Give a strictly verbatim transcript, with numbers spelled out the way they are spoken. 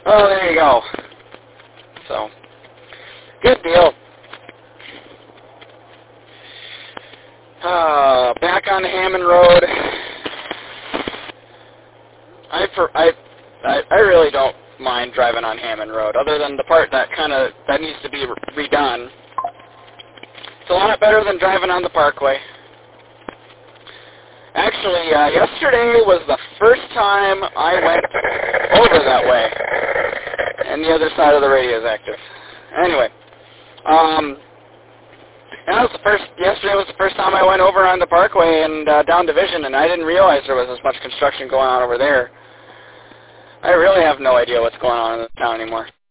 Oh, there you go. So, good deal. Uh, back on Hammond Road. I, for, I, I, I really don't mind driving on Hammond Road, other than the part that kind of that needs to be redone. It's a lot better than driving on the Parkway. Actually, uh, yesterday was the first time I went over that way, and the other side of the radio is active. Anyway, um, and that was the first. Yesterday was the first time I went over on the Parkway and uh, down Division, and I didn't realize there was as much construction going on over there. I really have no idea what's going on in the town anymore.